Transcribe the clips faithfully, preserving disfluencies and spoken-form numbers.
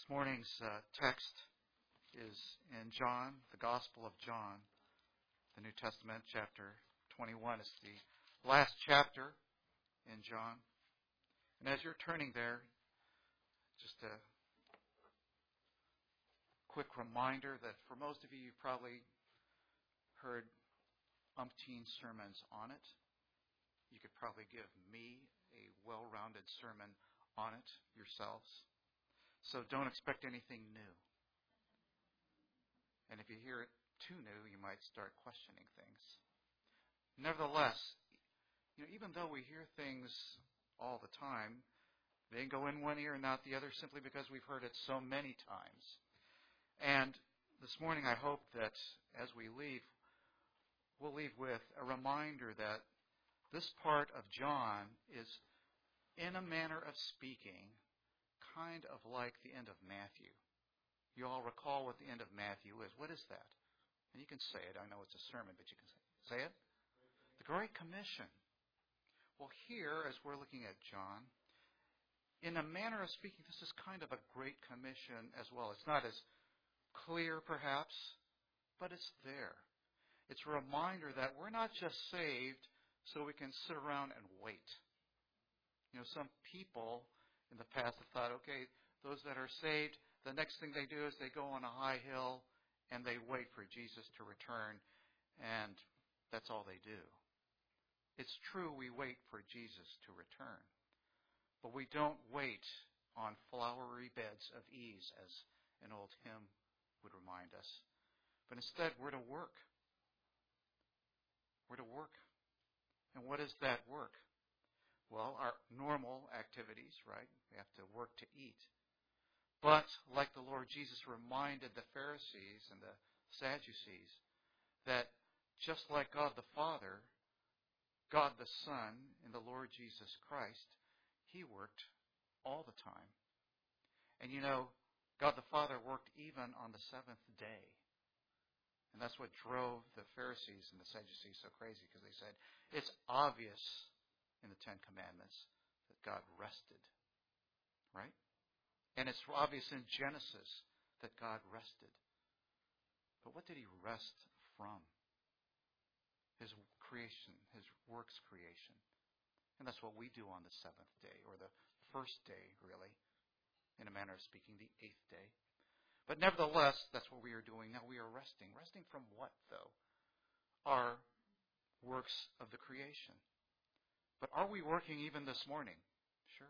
This morning's uh, text is in John, the Gospel of John, the New Testament, chapter twenty-one. It's the last chapter in John. And as you're turning there, just a quick reminder that for most of you, you've probably heard umpteen sermons on it. You could probably give me a well-rounded sermon on it yourselves. So don't expect anything new. And if you hear it too new, you might start questioning things. Nevertheless, you know, even though we hear things all the time, they go in one ear and not the other simply because we've heard it so many times. And this morning I hope that as we leave, we'll leave with a reminder that this part of John is, in a manner of speaking, kind of like the end of Matthew. You all recall what the end of Matthew is. What is that? And you can say it. I know it's a sermon, but you can say it. The Great Commission. Well, here, as we're looking at John, in a manner of speaking, this is kind of a Great Commission as well. It's not as clear, perhaps, but it's there. It's a reminder that we're not just saved so we can sit around and wait. You know, some people in the past have thought, okay, those that are saved, the next thing they do is they go on a high hill and they wait for Jesus to return, and that's all they do. It's true we wait for Jesus to return, but we don't wait on flowery beds of ease, as an old hymn would remind us. But instead, we're to work. We're to work. And what is that work? Well, our normal activities, right? We have to work to eat. But, like the Lord Jesus reminded the Pharisees and the Sadducees, that just like God the Father, God the Son, and the Lord Jesus Christ, He worked all the time. And you know, God the Father worked even on the seventh day. And that's what drove the Pharisees and the Sadducees so crazy, because they said, it's obvious in the Ten Commandments that God rested. Right? And it's obvious in Genesis that God rested. But what did He rest from? His creation, His works creation. And that's what we do on the seventh day, or the first day, really, in a manner of speaking, the eighth day. But nevertheless, that's what we are doing now. We are resting. Resting from what, though? Our works of the creation. But are we working even this morning? Sure.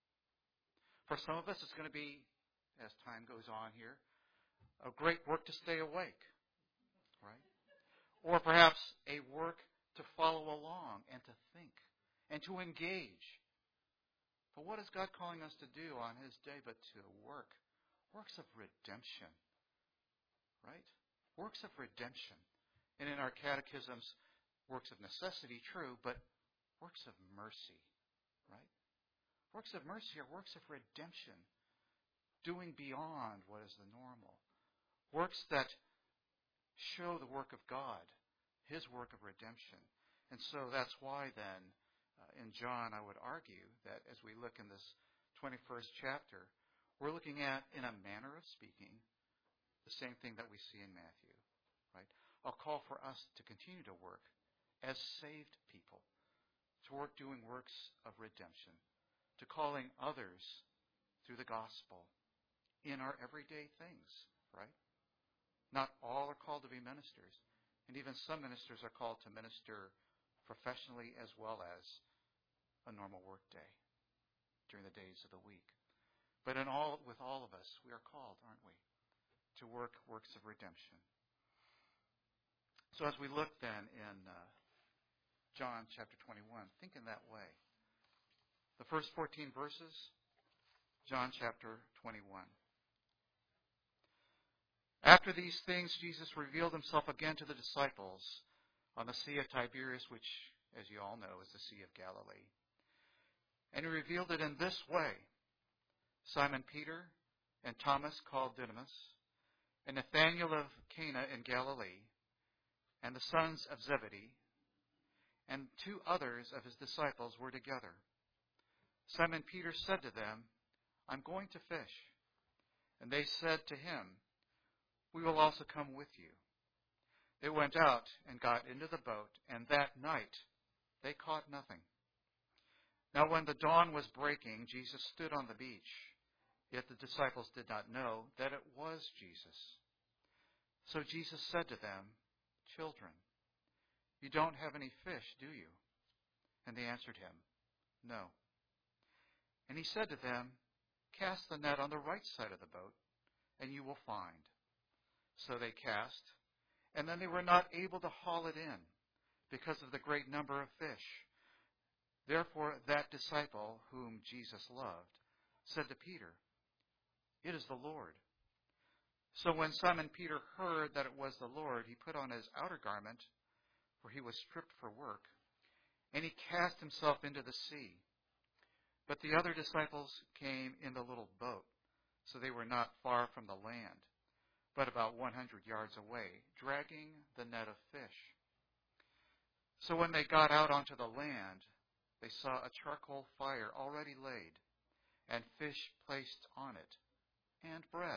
For some of us, it's going to be, as time goes on here, a great work to stay awake, right? Or perhaps a work to follow along and to think and to engage. But what is God calling us to do on His day but to work? Works of redemption, right? Works of redemption. And in our catechisms, works of necessity, true, but works of mercy, right? Works of mercy are works of redemption, doing beyond what is the normal. Works that show the work of God, His work of redemption. And so that's why then, uh, in John, I would argue that as we look in this twenty-first chapter, we're looking at, in a manner of speaking, the same thing that we see in Matthew, right? A call for us to continue to work as saved people, to work doing works of redemption, to calling others through the gospel in our everyday things, right? Not all are called to be ministers, and even some ministers are called to minister professionally as well as a normal work day during the days of the week. But in all, with all of us, we are called, aren't we, to work works of redemption. So as we look then in uh, John chapter twenty-one, think in that way. The first fourteen verses, John chapter twenty-one. After these things, Jesus revealed Himself again to the disciples on the Sea of Tiberias, which, as you all know, is the Sea of Galilee. And He revealed it in this way. Simon Peter and Thomas called Didymus, and Nathanael of Cana in Galilee, and the sons of Zebedee, and two others of His disciples were together. Simon Peter said to them, I'm going to fish. And they said to him, "We will also come with you." They went out and got into the boat, and that night they caught nothing. Now when the dawn was breaking, Jesus stood on the beach. Yet the disciples did not know that it was Jesus. So Jesus said to them, "Children, you don't have any fish, do you?" And they answered him, "No." And he said to them, "Cast the net on the right side of the boat, and you will find." So they cast, and then they were not able to haul it in, because of the great number of fish. Therefore that disciple whom Jesus loved said to Peter, "It is the Lord." So when Simon Peter heard that it was the Lord, he put on his outer garment, for he was stripped for work, and he cast himself into the sea. But the other disciples came in the little boat, so they were not far from the land, but about one hundred yards away, dragging the net of fish. So when they got out onto the land, they saw a charcoal fire already laid, and fish placed on it, and bread.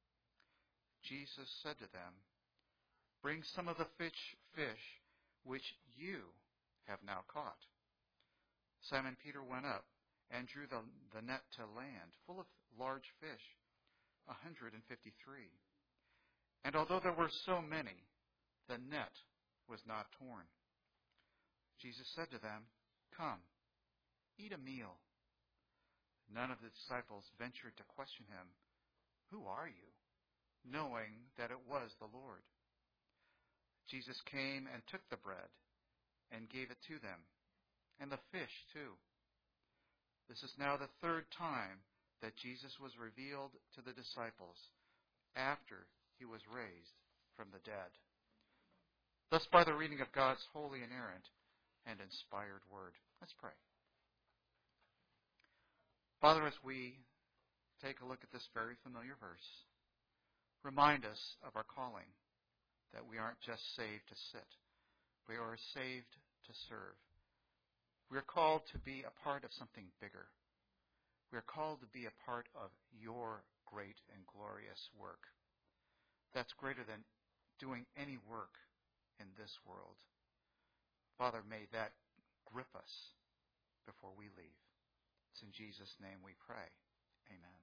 Jesus said to them, "Bring some of the fish, fish which you have now caught." Simon Peter went up and drew the, the net to land, full of large fish, a hundred and fifty-three. And although there were so many, the net was not torn. Jesus said to them, "Come, eat a meal." None of the disciples ventured to question him, "Who are you?" knowing that it was the Lord. Jesus came and took the bread and gave it to them, and the fish too. This is now the third time that Jesus was revealed to the disciples after he was raised from the dead. Thus, by the reading of God's holy, inerrant, and inspired word. Let's pray. Father, as we take a look at this very familiar verse, remind us of our calling, that we aren't just saved to sit. We are saved to serve. We are called to be a part of something bigger. We are called to be a part of your great and glorious work. That's greater than doing any work in this world. Father, may that grip us before we leave. It's in Jesus' name we pray. Amen.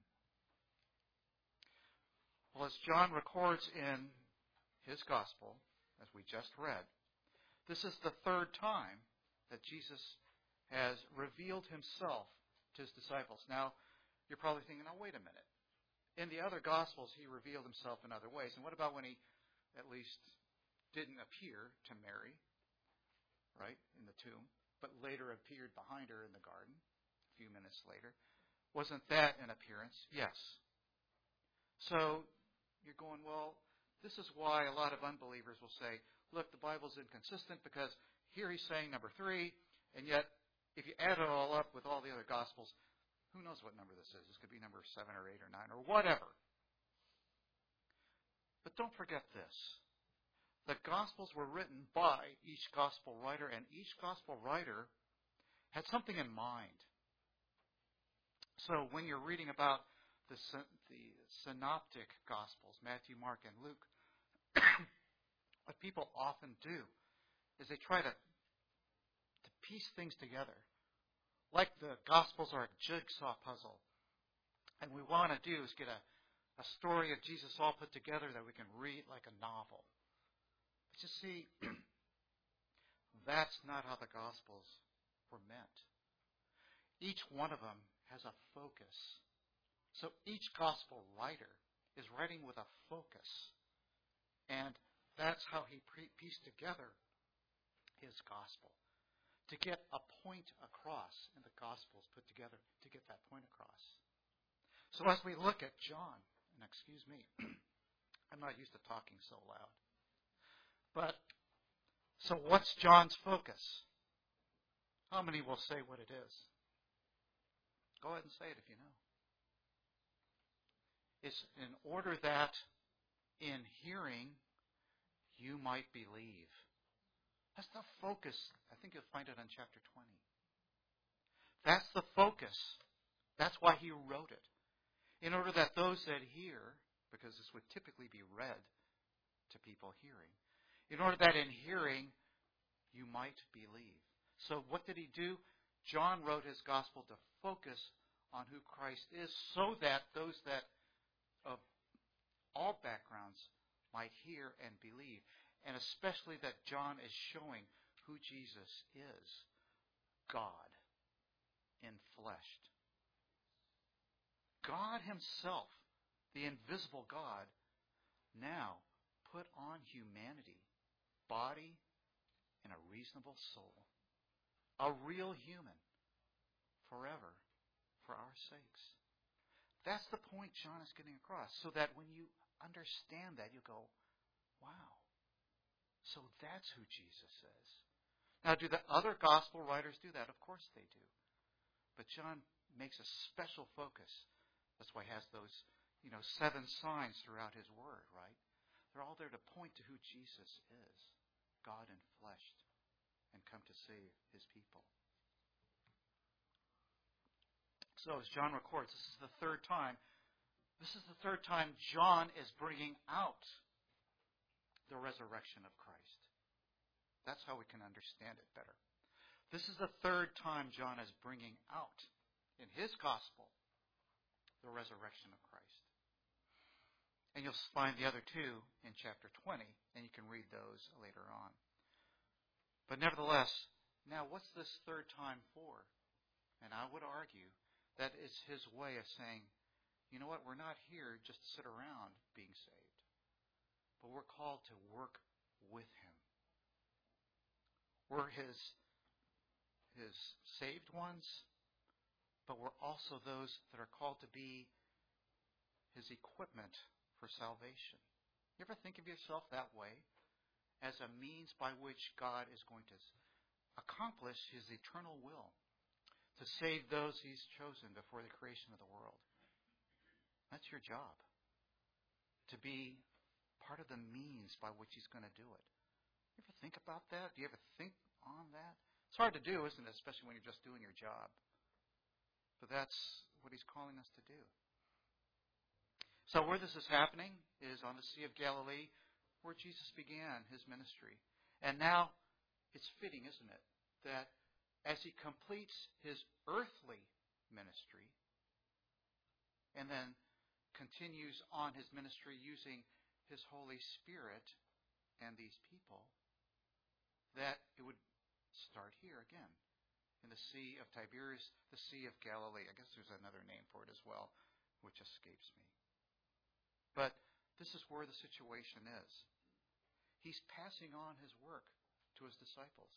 Well, as John records in his gospel, as we just read, this is the third time that Jesus has revealed himself to his disciples. Now, you're probably thinking, now wait a minute. In the other gospels, he revealed himself in other ways. And what about when he at least didn't appear to Mary, right, in the tomb, but later appeared behind her in the garden a few minutes later? Wasn't that an appearance? Yes. So you're going, well, this is why a lot of unbelievers will say, look, the Bible's inconsistent because here he's saying number three, and yet if you add it all up with all the other Gospels, who knows what number this is? This could be number seven or eight or nine or whatever. But don't forget this. The Gospels were written by each Gospel writer, and each Gospel writer had something in mind. So when you're reading about the, the synoptic Gospels, Matthew, Mark, and Luke, what people often do is they try to, to piece things together. Like the Gospels are a jigsaw puzzle. And we want to do is get a, a story of Jesus all put together that we can read like a novel. But you see, that's not how the Gospels were meant. Each one of them has a focus. So each Gospel writer is writing with a focus. And that's how he pre- pieced together his Gospel. To get a point across, and the Gospels put together to get that point across. So as we look at John, and excuse me, I'm not used to talking so loud. But, so what's John's focus? How many will say what it is? Go ahead and say it if you know. It's in order that in hearing you might believe. That's the focus. I think you'll find it on chapter twenty. That's the focus. That's why he wrote it. in order that those that hear, because this would typically be read to people hearing, in order that in hearing you might believe. So what did he do? John wrote his gospel to focus on who Christ is so that those that of all backgrounds might hear and believe. And especially that John is showing who Jesus is. God in flesh. God himself, the invisible God, now put on humanity, body and a reasonable soul. A real human, forever, for our sakes. That's the point John is getting across, so that when you understand that, you go, wow, so that's who Jesus is. Now, do the other gospel writers do that? Of course they do. But John makes a special focus. That's why he has those, you know, seven signs throughout his word, right? They're all there to point to who Jesus is, God in flesh, and come to save his people. So as John records, this is the third time. This is the third time John is bringing out the resurrection of Christ. That's how we can understand it better. This is the third time John is bringing out in his gospel the resurrection of Christ. And you'll find the other two in chapter twenty, and you can read those later on. But nevertheless, now what's this third time for? And I would argue that it's his way of saying, you know what, we're not here just to sit around being saved, but we're called to work with him. We're his, his saved ones, but we're also those that are called to be his equipment for salvation. You ever think of yourself that way? As a means by which God is going to accomplish his eternal will to save those he's chosen before the creation of the world. That's your job. To be part of the means by which he's going to do it. You ever think about that? Do you ever think on that? It's hard to do, isn't it? Especially when you're just doing your job. But that's what he's calling us to do. So where this is happening is on the Sea of Galilee, where Jesus began his ministry. And now it's fitting, isn't it, that as he completes his earthly ministry and then continues on his ministry using his Holy Spirit and these people, that it would start here again in the Sea of Tiberias, the Sea of Galilee. I guess there's another name for it as well, which escapes me. But this is where the situation is. He's passing on his work to his disciples.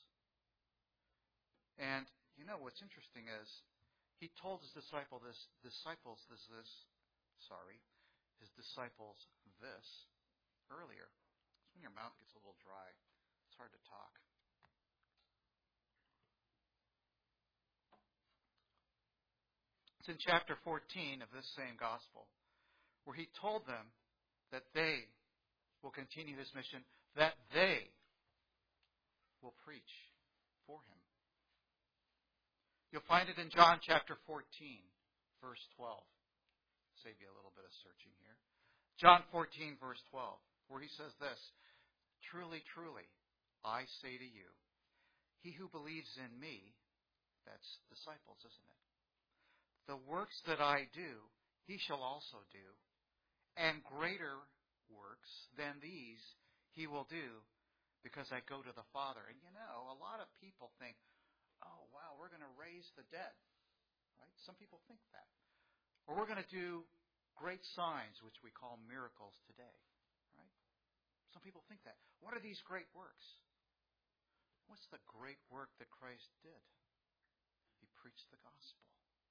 And you know what's interesting is he told his disciple this, disciples this, this, sorry, his disciples this earlier. It's when your mouth gets a little dry. It's hard to talk. It's in chapter fourteen of this same gospel, where he told them that they will continue his mission, that they will preach for him. You'll find it in John chapter fourteen, verse twelve. Save you a little bit of searching here. John fourteen, verse twelve, where he says this, "Truly, truly, I say to you, he who believes in me," that's disciples, isn't it? "The works that I do, he shall also do, and greater works than these he will do, because I go to the Father." And you know, a lot of people think, oh, wow, we're going to raise the dead. Right? Some people think that. Or we're going to do great signs, which we call miracles today. Right? Some people think that. What are these great works? What's the great work that Christ did? He preached the gospel.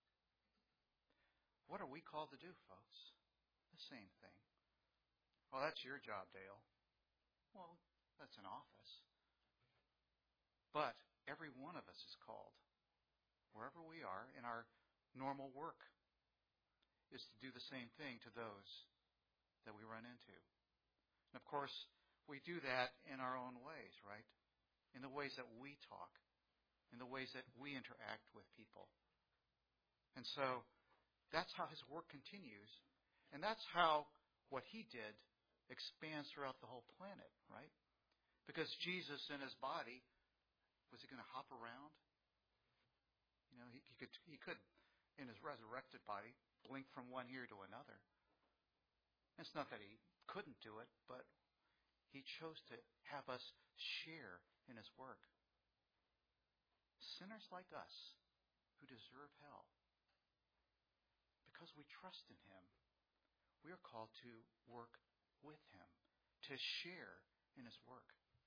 What are we called to do, folks? The same thing. Well, that's your job, Dale. Well, that's an office. But every one of us is called, wherever we are, in our normal work, is to do the same thing to those that we run into. And of course, we do that in our own ways, right? In the ways that we talk, in the ways that we interact with people. And so, That's how his work continues. And that's how what he did expands throughout the whole planet, right? Because Jesus in his body, was he going to hop around? You know, he, he could he could, in his resurrected body, blink from one ear to another. It's not that he couldn't do it, but he chose to have us share in his work. Sinners like us who deserve hell, because we trust in him, we are called to work with him, to share in his work.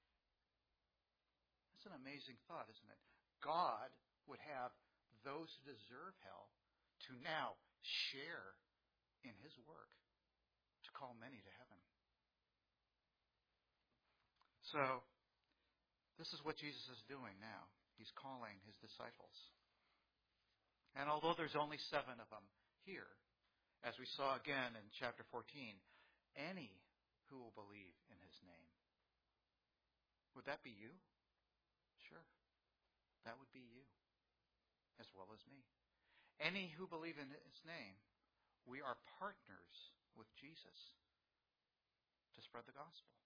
That's an amazing thought, isn't it? God would have those who deserve hell to now share in his work, to call many to heaven. So, this is what Jesus is doing now. He's calling his disciples. And although there's only seven of them here, as we saw again in chapter fourteen, any who will believe in his name. Would that be you? Sure. That would be you, as well as me. Any who believe in his name, we are partners with Jesus to spread the gospel.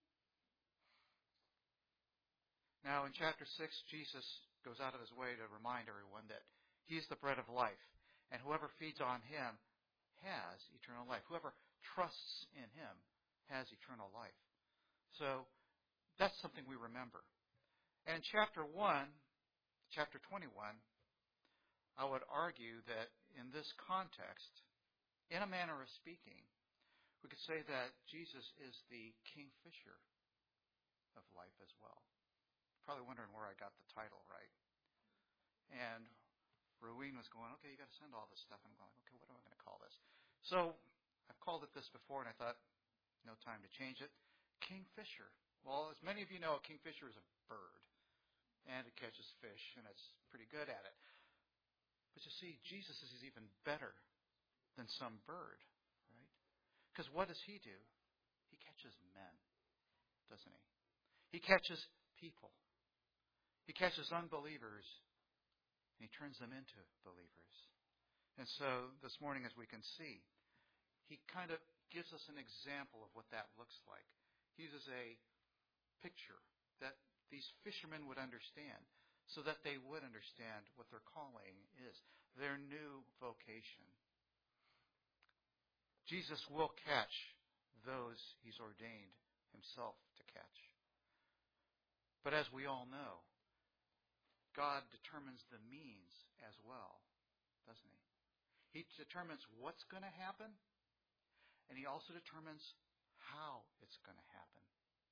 Now, in chapter six, Jesus goes out of his way to remind everyone that he is the bread of life, and whoever feeds on him has eternal life. Whoever trusts in him has eternal life. So, that's something we remember. And in chapter one, chapter twenty-one, I would argue that in this context, in a manner of speaking, we could say that Jesus is the kingfisher of life as well. Probably wondering where I got the title, right? And Rueen was going, okay, you got to send all this stuff. And I'm going, okay, what am I going to call this? So I've called it this before, and I thought, no time to change it. Kingfisher. Well, as many of you know, a kingfisher is a bird, and it catches fish, and it's pretty good at it. But you see, Jesus is even better than some bird, right? Because what does he do? He catches men, doesn't he? He catches people. He catches unbelievers, and he turns them into believers. And so this morning, as we can see, he kind of gives us an example of what that looks like. He uses a picture that these fishermen would understand, so that they would understand what their calling is, their new vocation. Jesus will catch those he's ordained himself to catch. But as we all know, God determines the means as well, doesn't he? He determines what's going to happen, and he also determines how it's going to happen.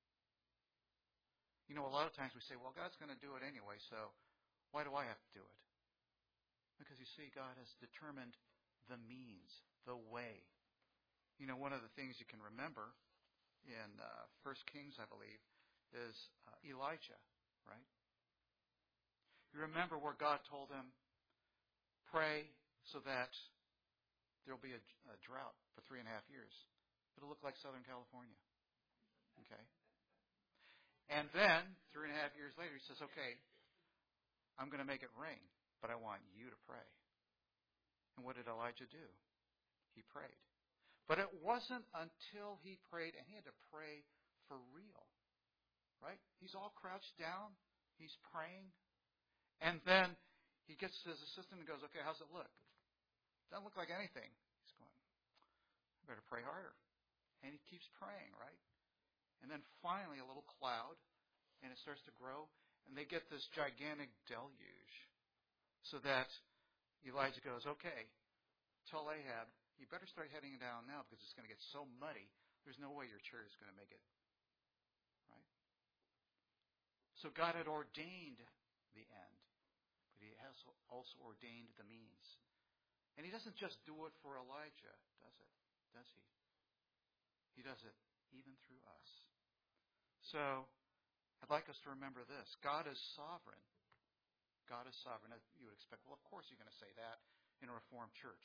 You know, a lot of times we say, well, God's going to do it anyway, so why do I have to do it? Because you see, God has determined the means, the way. You know, one of the things you can remember in uh, First Kings, I believe, is uh, Elijah, right? You remember where God told him, pray so that there will be a, a drought for three and a half years. It'll look like Southern California. Okay? And then, three and a half years later, he says, okay, I'm going to make it rain, but I want you to pray. And what did Elijah do? He prayed. But it wasn't until he prayed, and he had to pray for real, right? He's all crouched down. He's praying. And then he gets to his assistant and goes, okay, how's it look? Doesn't look like anything. He's going, I better pray harder. And he keeps praying, right? And then finally a little cloud, and it starts to grow, and they get this gigantic deluge. So that Elijah goes, okay, tell Ahab, you better start heading down now because it's going to get so muddy, there's no way your chariot is going to make it. Right? So God had ordained the end, but he has also ordained the means. And he doesn't just do it for Elijah, does it? Does he? He does it even through us. So, I'd like us to remember this. God is sovereign. God is sovereign. You would expect, well, of course you're going to say that in a Reformed church.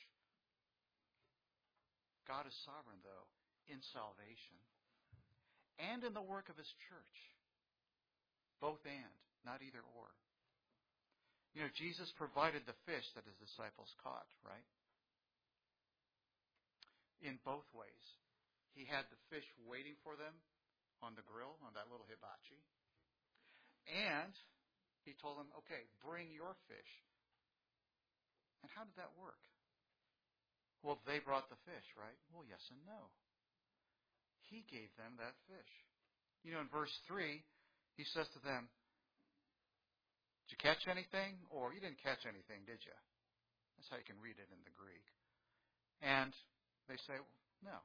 God is sovereign, though, in salvation and in the work of his church. Both and, not either or. You know, Jesus provided the fish that his disciples caught, right? in both ways. He had the fish waiting for them on the grill, on that little hibachi. And he told them, okay, bring your fish. And how did that work? Well, they brought the fish, right? Well, yes and no. He gave them that fish. You know, in verse three, he says to them, did you catch anything? Or you didn't catch anything, did you? That's how you can read it in the Greek. And they say, no.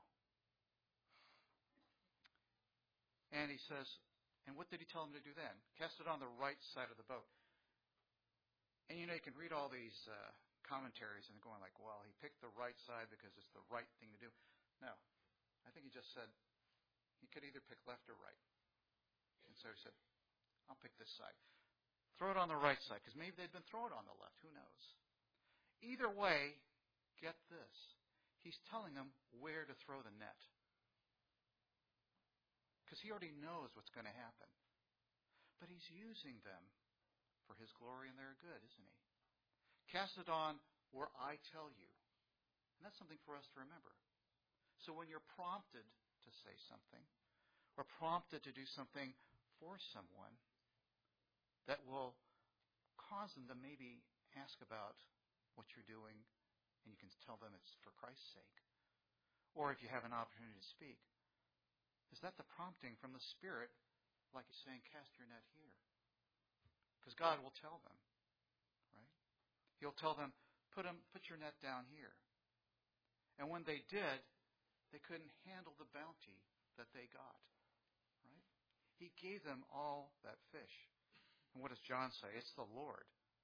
And he says, and what did he tell them to do then? Cast it on the right side of the boat. And you know, you can read all these uh, commentaries and they're going like, well, he picked the right side because it's the right thing to do. No. I think he just said he could either pick left or right. And so he said, I'll pick this side. Throw it on the right side, because maybe they'd been throwing it on the left. Who knows? Either way, get this. He's telling them where to throw the net. Because he already knows what's going to happen. But he's using them for his glory and their good, isn't he? Cast it on where I tell you. And that's something for us to remember. So when you're prompted to say something, or prompted to do something for someone that will cause them to maybe ask about what you're doing, and you can tell them it's for Christ's sake. Or if you have an opportunity to speak, is that the prompting from the Spirit, like he's saying, cast your net here? Because God will tell them, right? He'll tell them, put them, put your net down here. And when they did, they couldn't handle the bounty that they got, right? He gave them all that fish. And what does John say? It's the Lord.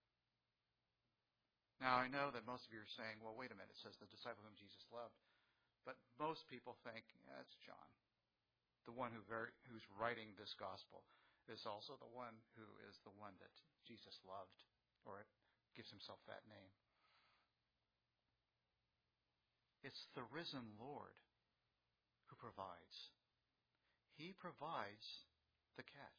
Now, I know that most of you are saying, well, wait a minute, it says the disciple whom Jesus loved. But most people think, yeah, it's John. The one who very, who's writing this gospel is also the one who is the one that Jesus loved, or gives himself that name. It's the risen Lord who provides. He provides the catch.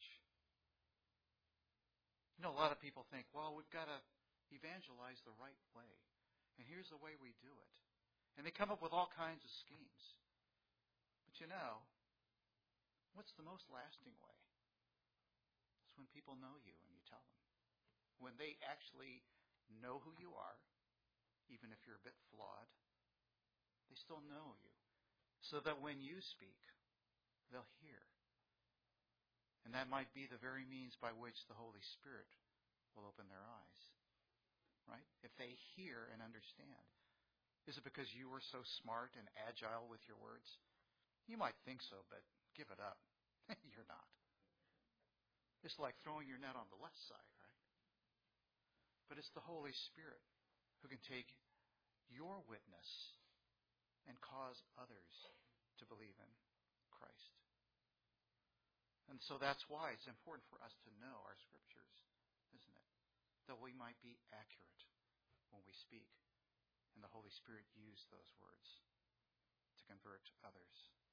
You know, a lot of people think, well, we've got to evangelize the right way. And here's the way we do it. And they come up with all kinds of schemes. But you know, what's the most lasting way? It's when people know you and you tell them. When they actually know who you are, even if you're a bit flawed, they still know you. So that when you speak, they'll hear. And that might be the very means by which the Holy Spirit will open their eyes. Right? If they hear and understand. Is it because you were so smart and agile with your words? You might think so, but give it up. You're not. It's like throwing your net on the left side, right? But it's the Holy Spirit who can take your witness and cause others to believe in Christ. And so that's why it's important for us to know our scriptures, isn't it? That we might be accurate when we speak. And the Holy Spirit used those words to convert others.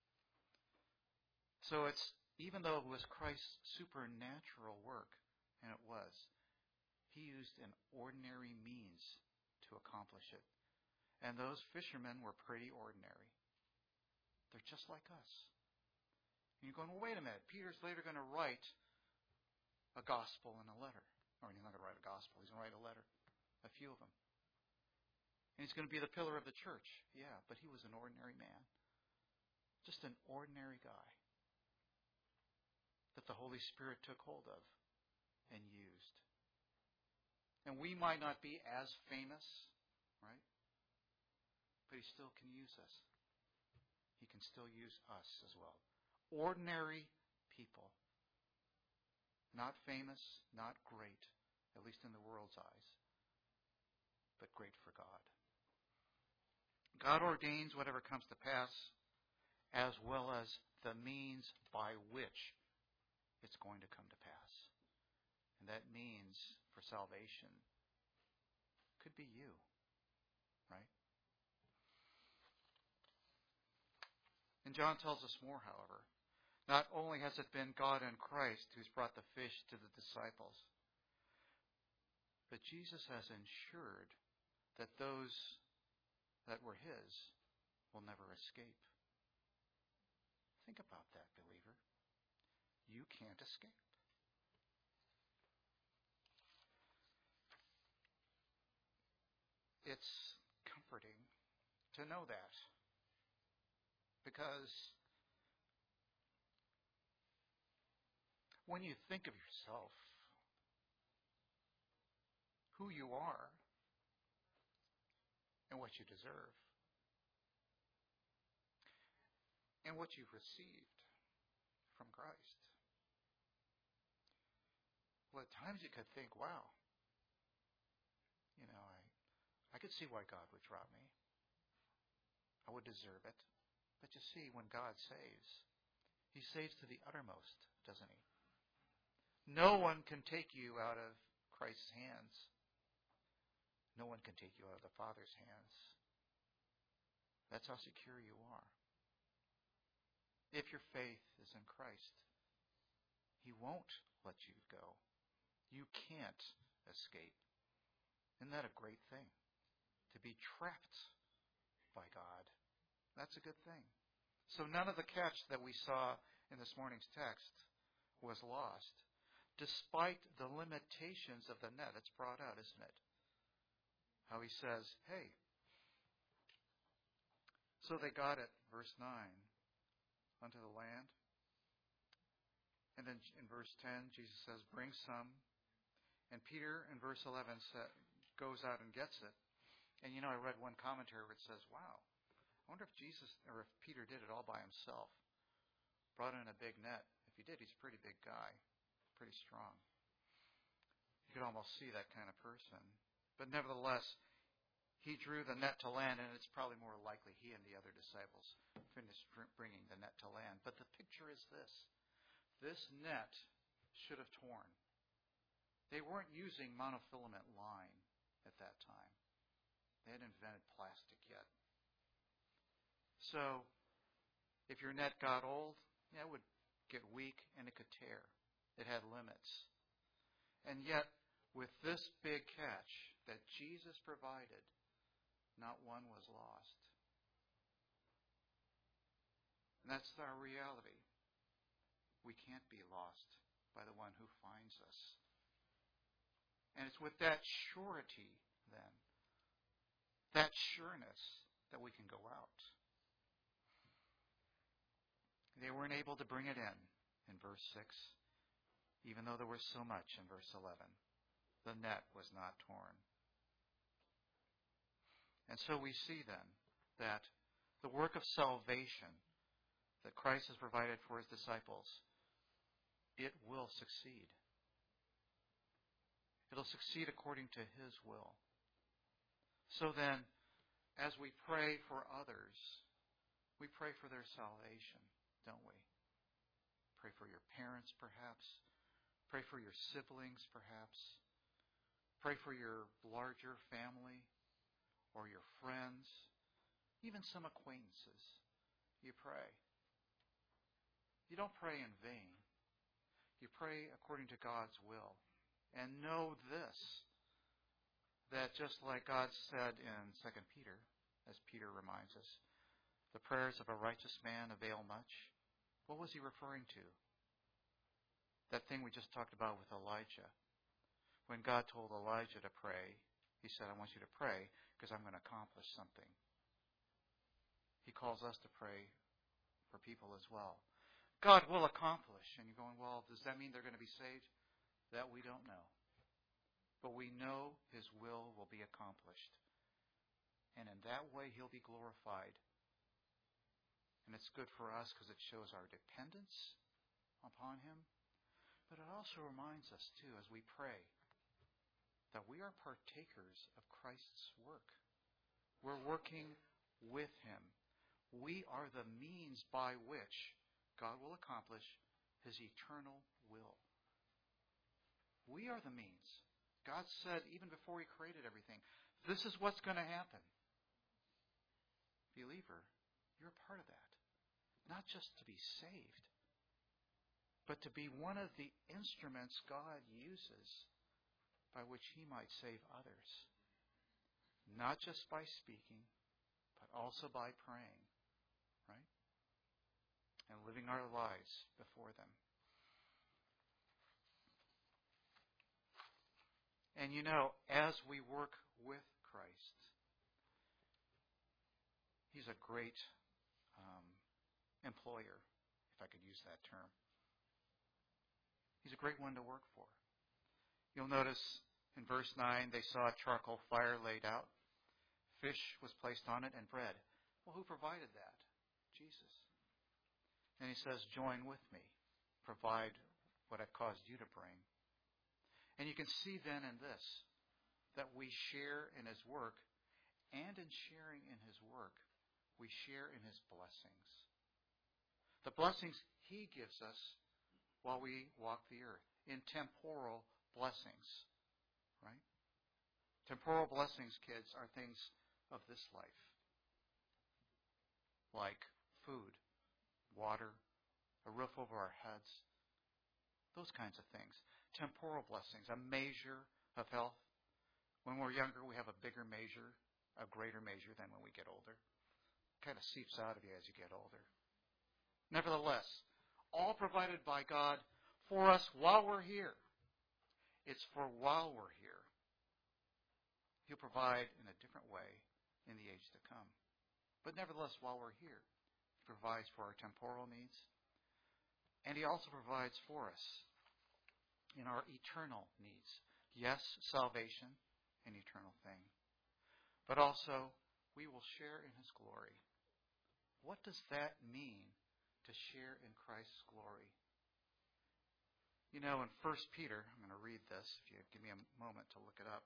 So it's, even though it was Christ's supernatural work, and it was, he used an ordinary means to accomplish it. And those fishermen were pretty ordinary. They're just like us. And you're going, well, wait a minute. Peter's later going to write a gospel and a letter. Or he's not going to write a gospel. He's going to write a letter. A few of them. And he's going to be the pillar of the church. Yeah, but he was an ordinary man. Just an ordinary guy that the Holy Spirit took hold of and used. And we might not be as famous, right? But he still can use us. He can still use us as well. Ordinary people. Not famous, not great, at least in the world's eyes, but great for God. God ordains whatever comes to pass, as well as the means by which it's going to come to pass. And that means for salvation could be you, right? And John tells us more, however. Not only has it been God and Christ who's brought the fish to the disciples, but Jesus has ensured that those that were his will never escape. Think about that, believer. You can't escape. It's comforting to know that, because when you think of yourself, who you are, and what you deserve, and what you've received from Christ, well, at times you could think, wow, you know, I, I could see why God would drop me. I would deserve it. But you see, when God saves, He saves to the uttermost, doesn't He? No one can take you out of Christ's hands. No one can take you out of the Father's hands. That's how secure you are. If your faith is in Christ, He won't let you go. You can't escape. Isn't that a great thing? To be trapped by God. That's a good thing. So none of the catch that we saw in this morning's text was lost, despite the limitations of the net. It's brought out, isn't it? How he says, hey. So they got it, verse nine, unto the land. And then in verse ten, Jesus says, bring some. And Peter, in verse eleven, goes out and gets it. And you know, I read one commentary where it says, wow, I wonder if Jesus, or if Peter did it all by himself. Brought in a big net. If he did, he's a pretty big guy. Pretty strong. You could almost see that kind of person. But nevertheless, he drew the net to land, and it's probably more likely he and the other disciples finished bringing the net to land. But the picture is this. This net should have torn. They weren't using monofilament line at that time. They hadn't invented plastic yet. So, if your net got old, yeah, it would get weak and it could tear. It had limits. And yet, with this big catch that Jesus provided, not one was lost. And that's our reality. We can't be lost by the one who finds us. And it's with that surety, then, that sureness, that we can go out. They weren't able to bring it in, in verse six, even though there was so much in verse eleven. The net was not torn. And so we see then that the work of salvation that Christ has provided for His disciples, it will succeed. It'll succeed according to His will. So then, as we pray for others, we pray for their salvation, don't we? Pray for your parents, perhaps. Pray for your siblings, perhaps. Pray for your larger family or your friends, even some acquaintances. You pray. You don't pray in vain. You pray according to God's will. And know this, that just like God said in Second Peter, as Peter reminds us, the prayers of a righteous man avail much. What was he referring to? That thing we just talked about with Elijah. When God told Elijah to pray, He said, I want you to pray because I'm going to accomplish something. He calls us to pray for people as well. God will accomplish. And you're going, well, does that mean they're going to be saved? That we don't know. But we know His will will be accomplished. And in that way, He'll be glorified. And it's good for us because it shows our dependence upon Him. But it also reminds us, too, as we pray, that we are partakers of Christ's work. We're working with Him. We are the means by which God will accomplish His eternal will. We are the means. God said, even before He created everything, this is what's going to happen. Believer, you're a part of that. Not just to be saved, but to be one of the instruments God uses by which He might save others. Not just by speaking, but also by praying. giving our lives before them. And you know, as we work with Christ, He's a great um, employer, if I could use that term. He's a great one to work for. You'll notice in verse nine, they saw a charcoal fire laid out. Fish was placed on it and bread. Well, who provided that? Jesus. And he says, join with me. Provide what I've caused you to bring. And you can see then in this that we share in His work, and in sharing in His work, we share in His blessings. The blessings He gives us while we walk the earth, in temporal blessings, right? Temporal blessings, kids, are things of this life, like food, water, a roof over our heads, those kinds of things. Temporal blessings, a measure of health. When we're younger, we have a bigger measure, a greater measure than when we get older. It kind of seeps out of you as you get older. Nevertheless, all provided by God for us while we're here. It's for while we're here. He'll provide in a different way in the age to come. But nevertheless, while we're here, He provides for our temporal needs. And He also provides for us in our eternal needs. Yes, salvation, an eternal thing. But also, we will share in His glory. What does that mean, to share in Christ's glory? You know, in First Peter, I'm going to read this, if you give me a moment to look it up.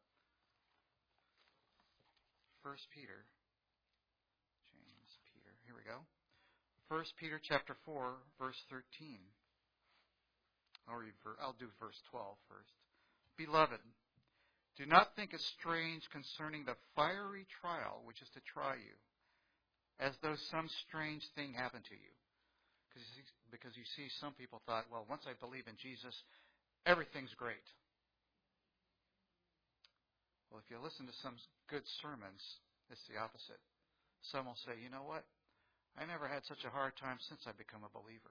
First Peter, James, Peter, here we go. First Peter chapter four, verse thirteen. I'll read, I'll do verse twelve first. Beloved, do not think it strange concerning the fiery trial which is to try you, as though some strange thing happened to you. Because you see, some people thought, well, once I believe in Jesus, everything's great. Well, if you listen to some good sermons, it's the opposite. Some will say, you know what? I never had such a hard time since I become a believer.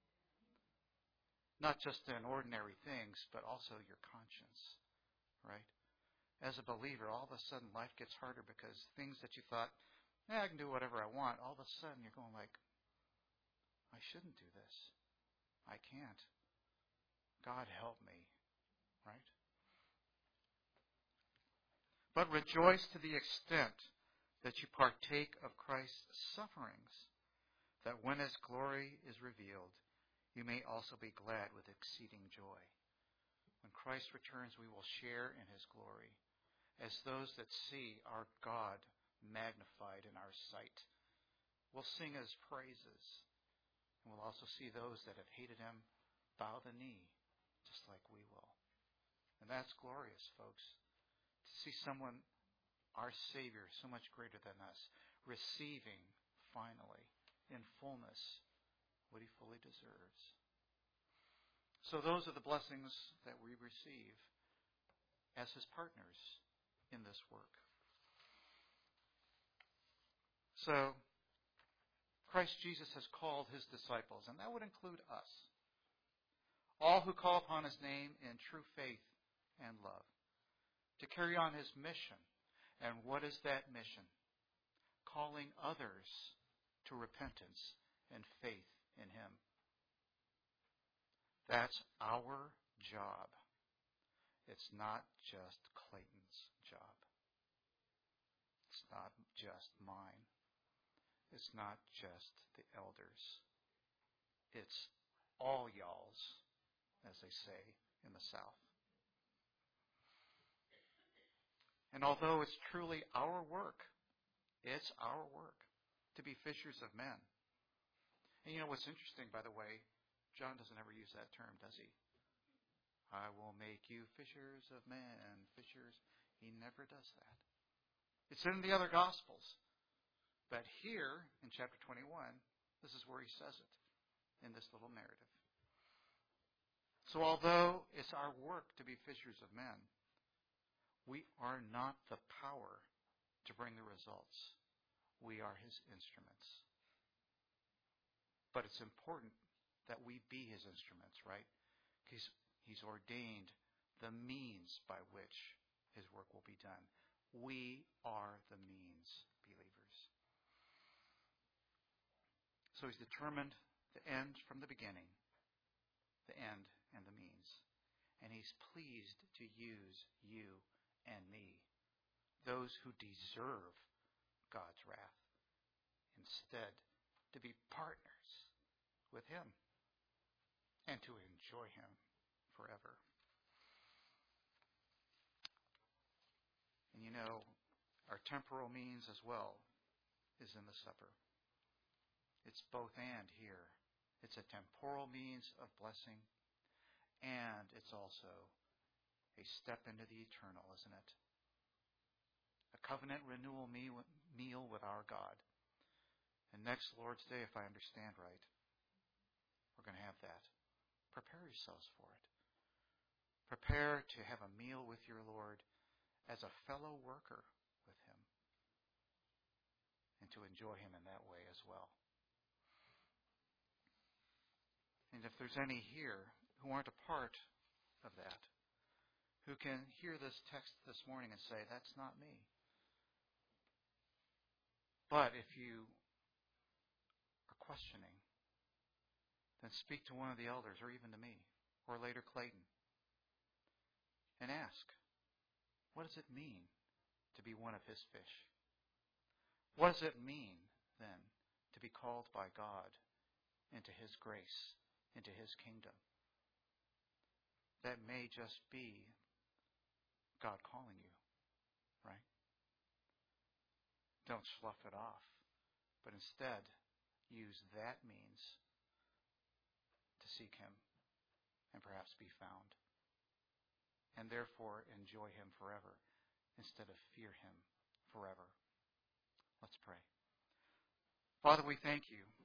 Not just in ordinary things, but also your conscience, right? As a believer, all of a sudden life gets harder because things that you thought, yeah, I can do whatever I want, all of a sudden you're going like, I shouldn't do this. I can't. God help me, right? But rejoice to the extent that you partake of Christ's sufferings, that when His glory is revealed, you may also be glad with exceeding joy. When Christ returns, we will share in His glory, as those that see our God magnified in our sight. We'll sing His praises, and we'll also see those that have hated Him bow the knee, just like we will. And that's glorious, folks, to see someone, our Savior, so much greater than us, receiving, finally, in fullness, what He fully deserves. So those are the blessings that we receive as His partners in this work. So, Christ Jesus has called His disciples, and that would include us, all who call upon His name in true faith and love, to carry on His mission. And what is that mission? Calling others to repentance and faith in Him. That's our job. It's not just Clayton's job. It's not just mine. It's not just the elders. It's all y'all's, as they say in the South. And although it's truly our work, it's our work to be fishers of men. And you know what's interesting, by the way, John doesn't ever use that term, does he? I will make you fishers of men, fishers. He never does that. It's in the other Gospels. But here, in chapter twenty-one, this is where he says it, in this little narrative. So although it's our work to be fishers of men, we are not the power to bring the results. We are His instruments. But it's important that we be his instruments, right? He's, he's ordained the means by which his work will be done. We are the means, believers. So he's determined the end from the beginning, the end and the means. And he's pleased to use you and me, those who deserve God's wrath, instead to be partners with him and to enjoy him forever. And you know, our temporal means as well is in the supper. It's both and here. It's a temporal means of blessing, and it's also a step into the eternal, isn't it? A covenant renewal meal with our God. And next Lord's Day, if I understand right, we're going to have that. Prepare yourselves for it. Prepare to have a meal with your Lord as a fellow worker with him, and to enjoy him in that way as well. And if there's any here who aren't a part of that, who can hear this text this morning and say, that's not me. But if you are questioning, then speak to one of the elders, or even to me, or later Clayton, and ask, what does it mean to be one of his fish? What does it mean, then, to be called by God into his grace, into his kingdom? That may just be God calling you, right? Don't slough it off, but instead use that means to seek him and perhaps be found, and therefore enjoy him forever instead of fear him forever. Let's pray. Father, we thank you